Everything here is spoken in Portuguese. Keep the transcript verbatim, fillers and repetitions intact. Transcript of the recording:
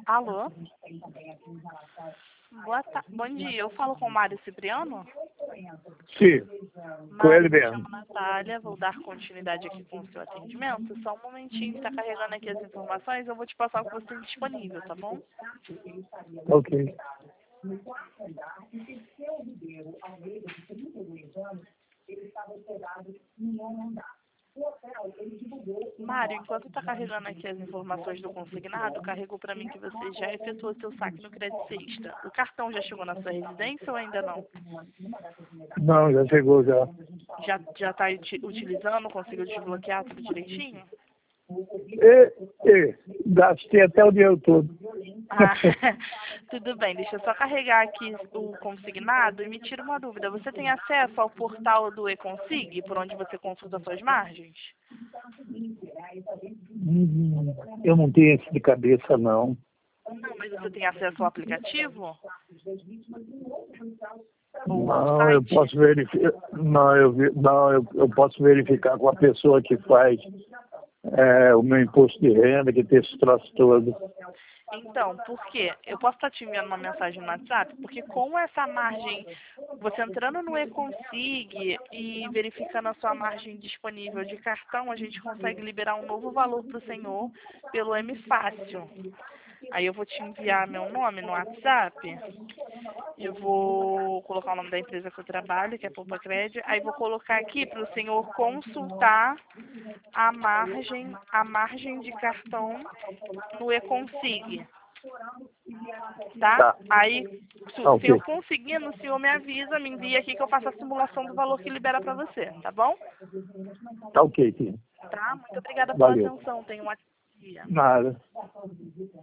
Alô? Boa ta... Bom dia, eu falo com o Mário Cipriano? Sim, com Mário, ele me mesmo. chamo Natália, vou dar continuidade aqui com o seu atendimento. Só um momentinho que está carregando aqui as informações, eu vou te passar o que você tem disponível, tá bom? Ok. Mário, enquanto está carregando aqui as informações do consignado, carregou para mim que você já efetuou seu saque no Crédito Sexta. O cartão já chegou na sua residência ou ainda não? Não, já chegou já. Já já está utilizando, conseguiu desbloquear tudo direitinho? E, e gastei até o dinheiro todo. Ah, tudo bem, deixa eu só carregar aqui o consignado e me tira uma dúvida. Você tem acesso ao portal do eConsig, por onde você consulta suas margens? Hum, Eu não tenho isso de cabeça, não. Não, mas você tem acesso ao aplicativo? Ou ao Não, eu site? posso verificar. Não, eu, vi- não eu, eu posso verificar com a pessoa que faz é, o meu imposto de renda, que tem esse troço todo. Então, por quê? Eu posso estar te enviando uma mensagem no WhatsApp, porque com essa margem, você entrando no eConsig e verificando a sua margem disponível de cartão, a gente consegue liberar um novo valor para o senhor pelo M Fácil. Aí eu vou te enviar meu nome no WhatsApp, eu vou colocar o nome da empresa que eu trabalho, que é Poupa Crédito, aí vou colocar aqui para o senhor consultar a margem, a margem de cartão no eConsig, tá? Tá. Aí, se Ah, o senhor ok. conseguindo, o senhor me avisa, me envia aqui que eu faço a simulação do valor que libera para você, tá bom? Tá ok, sim. Tá? Muito obrigada pela Valeu. atenção, tenha um ótimo dia. Nada.